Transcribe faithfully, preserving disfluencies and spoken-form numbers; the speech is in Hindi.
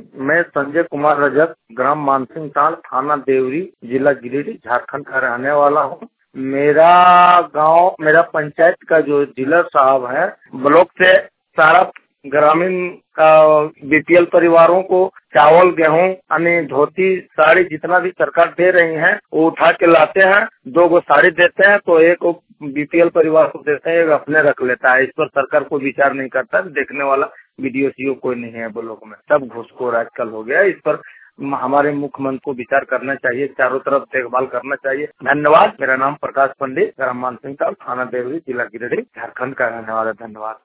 मैं संजय कुमार रजक, ग्राम मानसिंह ताल, थाना देवरी, जिला गिरिडीह, झारखंड का रहने वाला हूँ। मेरा गांव, मेरा पंचायत का जो डीलर साहब है, ब्लॉक से सारा ग्रामीण बीपीएल परिवारों को चावल, गेहूं, अन्य धोती, साड़ी जितना भी सरकार दे रही है वो उठा के लाते हैं। दो गो साड़ी देते हैं तो एक बीपीएल परिवार को देते हैं, एक अपने रख लेता है। इस पर सरकार कोई विचार नहीं करता। देखने वाला वीडियो सीओ कोई नहीं है ब्लॉक में, सब घुसखोर आजकल हो गया। इस पर हमारे मुख्यमंत्री को विचार करना चाहिए, चारों तरफ देखभाल करना चाहिए। धन्यवाद। मेरा नाम प्रकाश पंडित, ग्राम मानसिंह ताल, थाना देवरी, जिला गिरिडीह, झारखंड का रहने वाला। धन्यवाद।